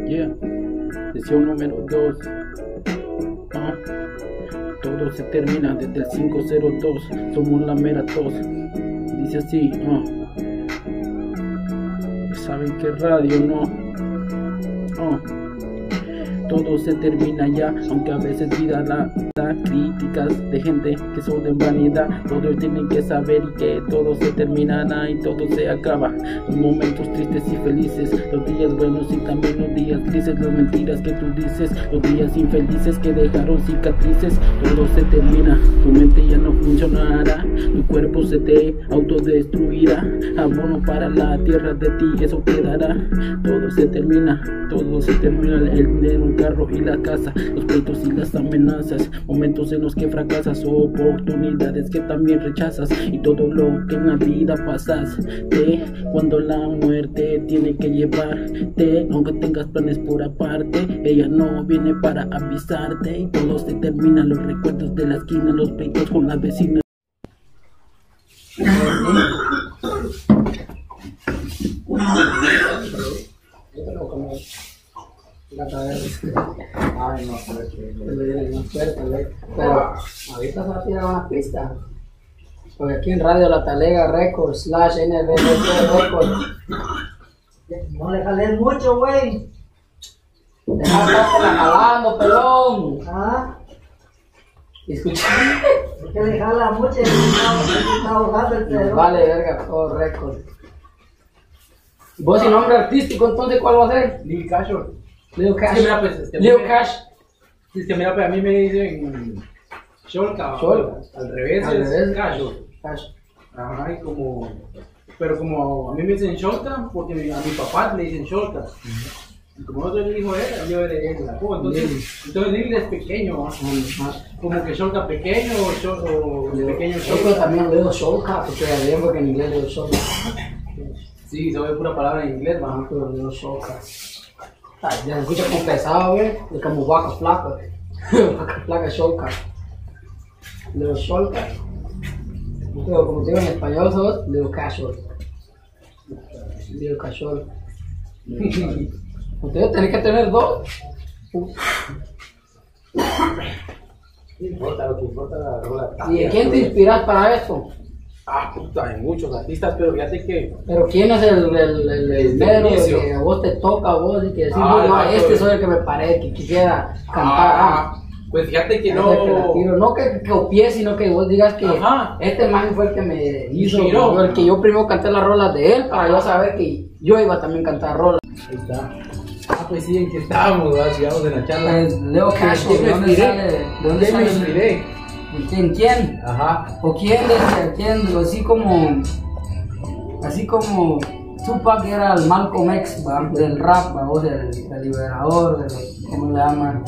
Yeah, sesión número 2. Todo se termina desde el 502. Somos la mera tos. Dice así, ¿saben qué radio no? Todo se termina ya, aunque a veces vida da críticas de gente que son de vanidad. Todos tienen que saber que todo se terminará y todo se acaba. Los momentos tristes y felices, los días buenos y también los días grises, las mentiras que tú dices, los días infelices que dejaron cicatrices. Todo se termina, tu mente ya no funcionará, tu cuerpo se te autodestruirá. Abono para la tierra de ti, eso quedará. Todo se termina, el dinero, el carro y la casa, los pleitos y las amenazas, momentos en los que fracasas, oportunidades que también rechazas y todo lo que en la vida pasaste. Cuando la muerte tiene que llevarte, aunque tengas planes por aparte, ella no viene para avisarte y todo se termina. Los recuerdos de la esquina, los pleitos con la vecina. Ay, no, pero ahorita se va a tirar una pista. Porque aquí en Radio La Talega Records /NBBT Records. No le jales mucho, güey. Deja de estarte la jalando, pelón. Ah, Escucha. es que le jala mucho y está ahogando el cerebro. Vale, verga, todo récord. ¿Vos sin nombre artístico, entonces cuál va a ser? Lil Cashor. Lil Cash. Sí, mira, pues, Lil Cash. Es que mira, pues a mí me dicen Sholka. Sholka. Al revés Al es revés. Cashor. Cash. Ajá, y como... Pero como a mí me dicen Sholka, porque a mi papá le dicen Sholka. Y como yo soy el hijo de él, yo era el apodo. Entonces Lil es pequeño, como que Sholka pequeño o pequeño Yo Sholka. también leo Sholka, porque ya bien, porque en inglés leo Sholka. Sí, se ve pura palabra en inglés, Ajá, man. pero leo Sholka. Ya se escucha como pesado, güey. Es como vaca flaca. Vaca flaca Sholka. Leo Sholka. Pero como te digo en español, sos Leo Cashor. Leo Cashor. Ustedes tienen que tener dos. No importa, lo que importa la rola. ¿Y de quién te inspiras para esto? Puta, hay muchos artistas, pero fíjate que... Pero ¿quién es el mero inicio. que a vos te toca a vos y que decís, Ah, no, exacto. este soy el que me paré, que quisiera cantar? Pues fíjate que Ese es el que la no... tiro. No que copié, sino que vos digas que Ajá. este man fue el que me hizo, Inspiró. el que yo primero canté las rolas de él para yo saber que yo iba también a cantar rolas. Ahí está. Pues sí, en que estábamos, ¿verdad? Sigamos en la charla. Pues, Leo Cash, ¿Quién ¿de me dónde inspiré? sale? ¿De dónde ¿Quién me sale? inspiré? ¿Quién? Ajá. ¿O quién así como Tupac era el Malcolm X, ¿va? Del rap, ¿va? Del liberador, ¿cómo le llaman?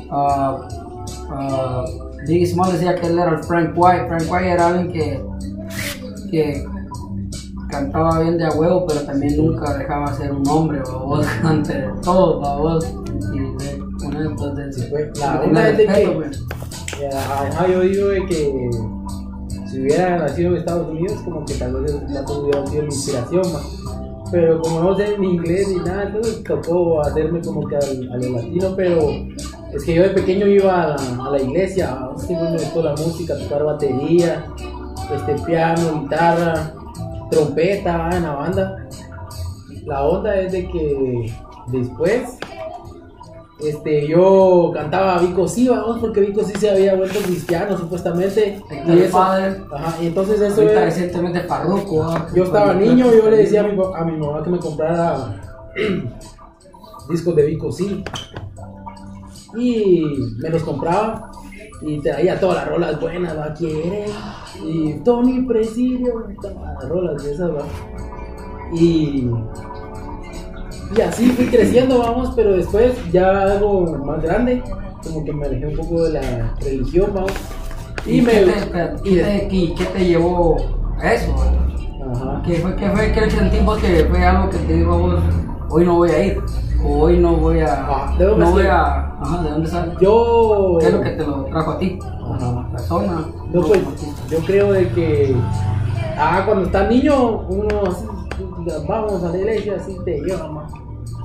Biggie Small decía que él era el Frank White. Frank White era alguien que cantaba bien de a huevo, pero también nunca dejaba ser un hombre, ¿va? Ante todo, ¿va? Y con él, entonces, La tenía onda es de respeto, que... pues. Ajá, yo digo de que si hubiera nacido en Estados Unidos, como que tal vez ya hubiera sido mi inspiración, ¿va? Pero como no sé ni inglés ni nada, entonces tocó hacerme como que a lo latino, pero es que yo de pequeño iba a la iglesia, siempre me gustó la música, tocar batería, piano, guitarra, trompeta, en la banda. La onda es de que después yo cantaba Vico Sí, vamos, porque Vico Sí se había vuelto cristiano supuestamente. Y eso, Ajá, y entonces eso ahorita es... recientemente Farruko, ¿va? Yo estaba niño, yo le decía a mi mamá que me comprara discos de Vico Sí. Y me los compraba y traía todas las rolas buenas, ¿va? Quiere. Y Tony Presidio, todas las rolas de esas, ¿va? Y así fui creciendo, vamos, pero después ya algo más grande, como que me alejé un poco de la religión, vamos. ¿Y qué te llevó a eso? Ajá. ¿Qué sentís vos que fue algo que te dijo a vos, hoy no voy a ir, o hoy no voy a... ¿de dónde sale? Ajá, ¿de dónde sale? Yo... ¿Qué es lo que te lo trajo a ti? Ajá. Persona. No, pues, yo creo de que cuando está niño, uno así, vamos a la iglesia, así te lleva, más.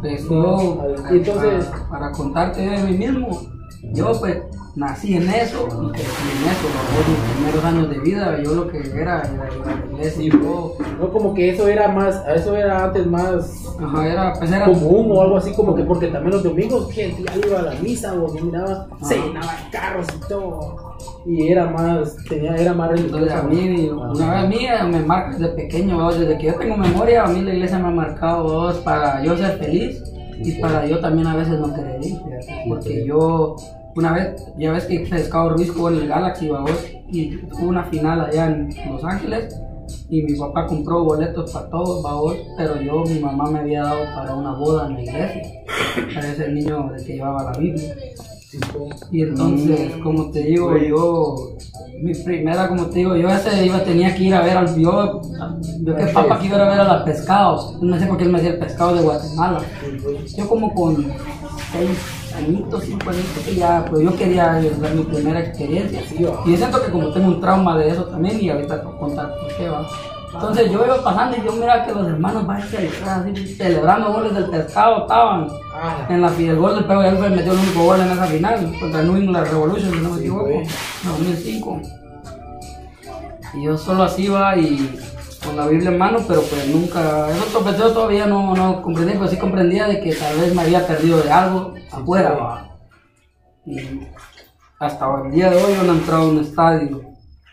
Pues yo, Y entonces, para contarte de mí mismo, yo pues nací en eso y crecí en eso, mis primeros años de vida, yo lo que era la iglesia y yo, no como que eso era antes más ajá, era común o algo así, como que porque también los domingos gente ya iba a la misa o yo miraba, se llenaban carros y todo, y era más religioso. entonces a mí, una vez a mí me marca desde pequeño, ¿no? Desde que yo tengo memoria, a mí la iglesia me ha marcado, ¿no? Para yo ser feliz y para yo también a veces no querer ir, porque yo una vez, ya ves que Pescado Ruiz jugó en el Galaxy, vos, y hubo una final allá en Los Ángeles y mi papá compró boletos para todos, vos, pero mi mamá me había dado para una boda en la iglesia, para ese niño de que llevaba la Biblia. Y entonces, como te digo, mi primera, como te digo, tenía que ir a ver yo que papá que iba a ver a los pescados, no sé por qué él me decía el pescado de Guatemala. Yo como con 6 añitos, 5 añitos, que ya, pues yo quería ver mi primera experiencia. Y yo siento que como tengo un trauma de eso también, y ahorita te voy a contar por qué va. Entonces yo iba pasando y yo miraba que los hermanos así, celebrando goles del pescado, estaban en el gol del Pedro, él metió el único gol en esa final contra New England Revolution, si no me equivoco, en 2005. Y yo solo así iba y con la Biblia en mano, pero pues nunca, eso todavía no comprendía, pero sí comprendía de que tal vez me había perdido de algo afuera, ¿va? Y hasta el día de hoy yo no he entrado a un estadio.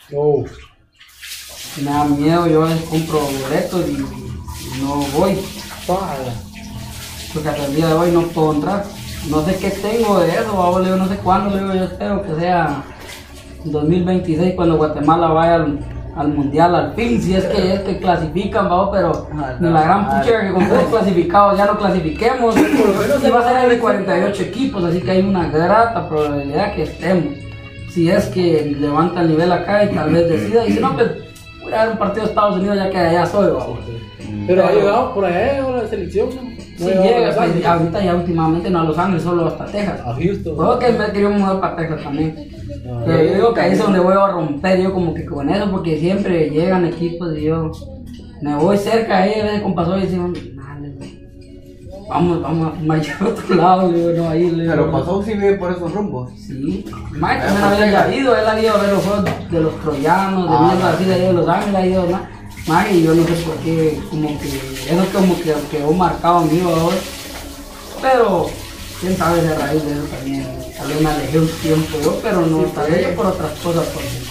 Me da miedo, yo a veces compro boletos y no voy. Porque hasta el día de hoy no puedo entrar. No sé qué tengo de eso, yo no sé cuándo, yo espero que sea 2026 cuando Guatemala vaya al mundial al fin, si es que clasifican, pero ni la gran pucha que con todos clasificados ya no clasifiquemos. Y va a ser de 48 equipos, así que hay una grata probabilidad que estemos. Si es que levanta el nivel acá y tal vez decida, y si no, pues voy a ver un partido de Estados Unidos ya que allá soy, Pero ha llegado por allá la selección, ¿no? Sí llega, pues, ahorita ya últimamente no a Los Ángeles, solo hasta Texas. A Houston. Creo que me quería mudar para Texas también. Pero yo digo que ahí es donde voy a romper yo como que con eso, porque siempre llegan equipos y yo me voy cerca ahí, a veces con Paso y decimos, vamos a fumar yo a otro lado, le digo, no, ahí le digo. Pero Pasó sí vive por esos rumbos. Sí, Mike también había ido, él ha ido a ver los juegos de los troyanos, de mierda así de ahí de Los Ángeles, ha ido, ¿no? Mike, y yo no sé por qué, como que eso como que quedó marcado a mí ahora. Pero quién sabe de raíz de eso también. Tal vez me alejé un tiempo yo, pero no, tal vez yo por otras cosas,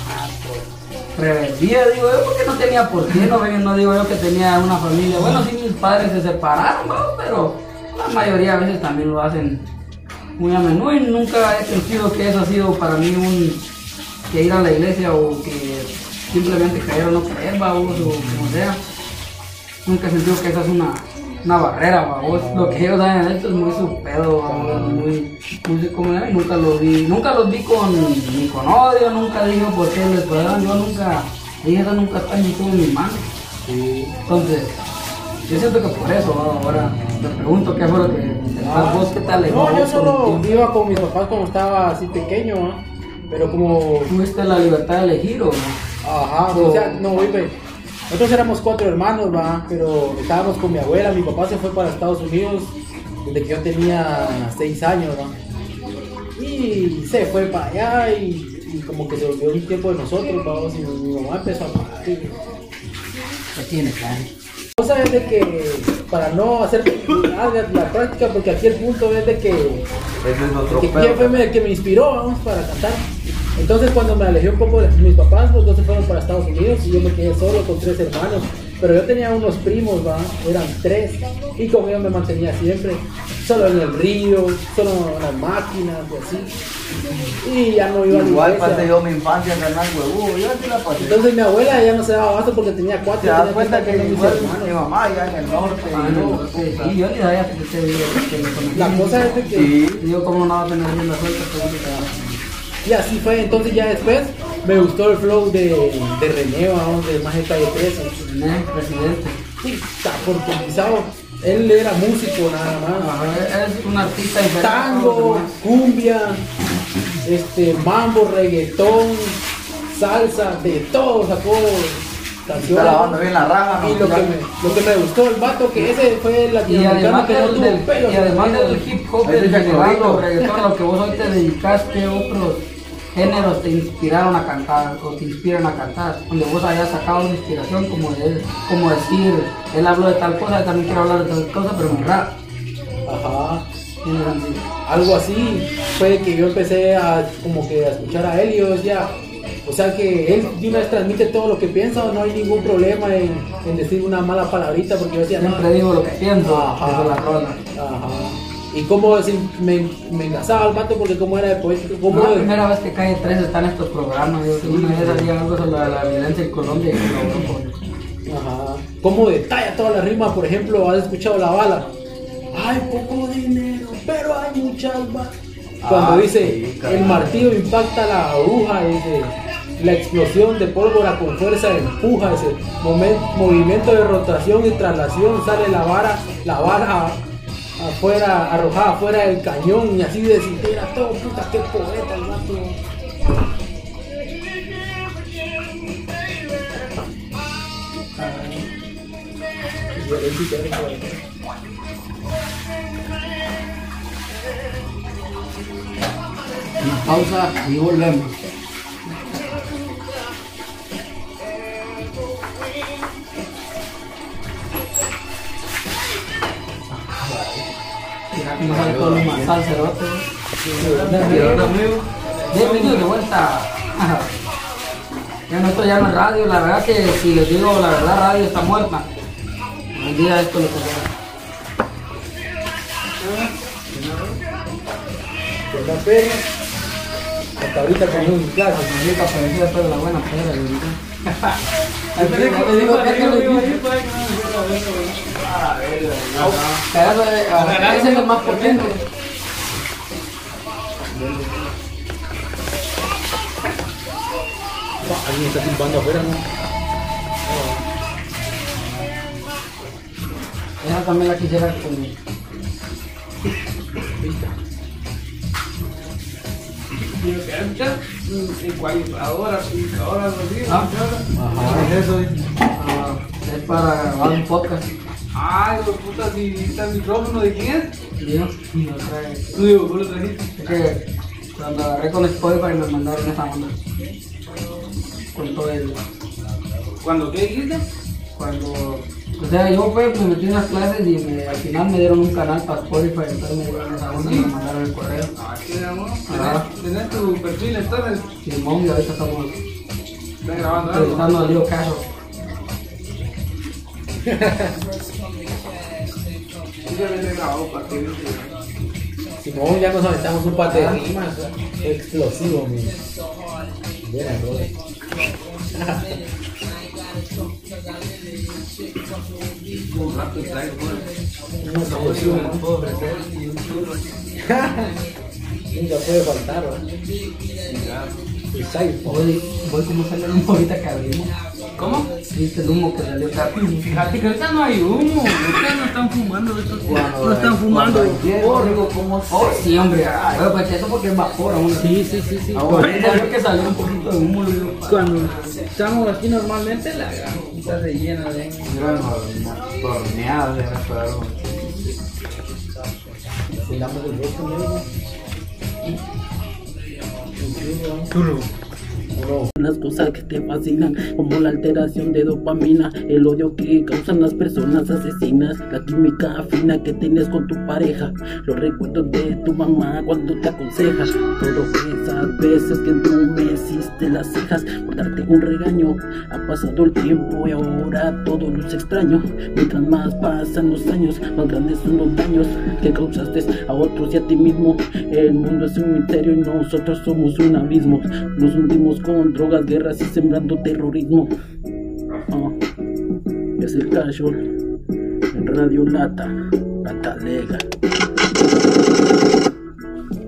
por rebeldía, digo yo, porque no tenía por qué, no digo yo que tenía una familia. Bueno, sí, mis padres se separaron, ¿no? Pero la mayoría a veces también lo hacen muy a menudo y nunca he sentido que eso ha sido para mí que ir a la iglesia o que simplemente creer o no creer, o como sea. Nunca he sentido que esa es una barrera, babos. Lo que ellos han hecho es muy su pedo, muy como nunca los vi ni con odio, nunca digo por qué les puedan, yo nunca, ellos nunca están ni en mi mano. Entonces, yo siento que por eso, ahora te pregunto qué fue lo que vos, qué tal. No, yo solo iba con mis papás cuando estaba así pequeño, pero como... ¿Tuviste la libertad de elegir o no? Ajá, o sea, no, güey, nosotros éramos 4 hermanos, pero estábamos con mi abuela, mi papá se fue para Estados Unidos desde que yo tenía 6 años, y se fue para allá y como que se volvió un tiempo de nosotros, y mi mamá empezó a pagar. ¿Qué tiene, claro? La cosa es de que, para no hacer la práctica, porque aquí el punto es de que, Ese es otro quién fue el que me inspiró, para cantar. Entonces cuando me alejé un poco de mis papás, los dos se fueron para Estados Unidos y yo me quedé solo con 3 hermanos. Pero yo tenía unos primos, eran 3, y con ellos me mantenía siempre, solo en el río, solo en las máquinas y así. Y ya no iba a la Igual iglesia. pasé yo mi infancia en Canal Huevudo, yo sí la pasé. Entonces mi abuela ya no se daba abasto porque tenía 4. ¿Te das cuenta estar que con mis igual hermanos. mi mamá ya en el norte? Sí, yo ni sabía que usted vive. La cosa es de que... Sí. Yo como no va a tener bien la suerte, Y así fue, entonces ya después me gustó el flow de René, de Más de Calle 13. René, presidente. Sí, está portuguesado. Él era músico nada más. Es un artista diferente. Tango, cumbia, mambo, reggaetón, salsa, de todo sacó Está lavando bien la raja, ¿no? Y lo que me gustó el vato, que ese fue el Y latinoamericano además, que no tuvo pelo. y además del hip hop, Ese del es general, Chacobito. los reggaetón, a lo que vos hoy te dedicaste, otros géneros te inspiraron a cantar o te inspiran a cantar, donde vos hayas sacado una inspiración como decir, él habló de tal cosa, yo también quiero hablar de tal cosa, pero en rap. Ajá. Tiene sentido. Algo así fue que yo empecé a como que a escuchar a él y yo decía, o sea que él de una vez transmite todo lo que piensa, no hay ningún problema en decir una mala palabrita, porque yo decía, no, Siempre digo lo que pienso, Ajá. eso es la rola. ajá. Y cómo decir, me engasaba el vato porque como era de poético, Como como la primera vez que Calle 13 está en estos programas, yo que una vez había algo sobre la violencia en Colombia y colaboró con eso. ajá, cómo detalla toda la rima, por ejemplo, has escuchado La Bala. Hay poco dinero, pero hay muchas balas. Cuando dice, sí, el martillo impacta la aguja, dice, la explosión de pólvora con fuerza empuja, dice, movimiento de rotación y traslación, sale la vara afuera, arrojada afuera del cañón y así desintegra todo, puta, qué poeta el vato. Una pausa y volvemos. Mira cómo sale todo lo más salsa, cerote. Bienvenidos de vuelta. Ya no estoy ya en la radio, la verdad que si les digo la verdad, radio está muerta. Un día esto lo que sea. Con la pera, hasta ahorita con un clase. Ahorita apareció después de la buena pera, le digo. Ese es el más potente. Alguien está silbando afuera, ¿no? Esa también la quisiera con... Ajá. Eso, Es para grabar un podcast. Ay, los putas, ¿y está el micrófono de quién es? Y yo lo traje. Tú digo, ¿vos lo trajiste? Es que cuando agarré con Spotify me mandaron esa onda. Con todo el... ¿Cuándo qué dijiste? Cuando... O sea, yo pues, me metí en unas clases y al final me dieron un canal para Spotify, entonces me dieron esa onda y me mandaron el correo. Ah, qué amor. Ajá. ¿Tenés tu perfil entonces? Simón, y ahorita estamos ¿Estás grabando algo? entrevistando a Leo Caso. Sí, ya había grabado para que Simón, ya nos aventamos un par de rimas. Explosivo, mi. Buena, brother. un rato traigo, Una explosión, ¿no? puedo ofrecer y un chulo. Nunca puede faltar, ¿no? El Cypher. Voy como sale el humo ahorita que abrimos. ¿Cómo? ¿Viste el humo que salió acá? Fíjate que ahorita no hay humo, ahorita no están fumando estos. No están fumando. Oh, sí, hombre. Bueno, pues eso porque es vapor aún. Sí. Ahorita veo que salió un poquito de humo. le digo, Cuando estamos aquí normalmente la granita se llena de... torneadas de restaurante. El hambre del rostro, negro. Las cosas que te fascinan, como la alteración de dopamina, el odio que causan las personas asesinas, la química fina que tienes con tu pareja, los recuerdos de tu mamá cuando te aconseja, todas esas veces que tú me hiciste las cejas por darte un regaño. Ha pasado el tiempo y ahora todo luce extraño. Mientras más pasan los años, más grandes son los daños que causaste a otros y a ti mismo. El mundo es un misterio y nosotros somos un abismo. Nos hundimos con drogas, guerras y sembrando terrorismo. Es el Casual en Radio Lata, la talega.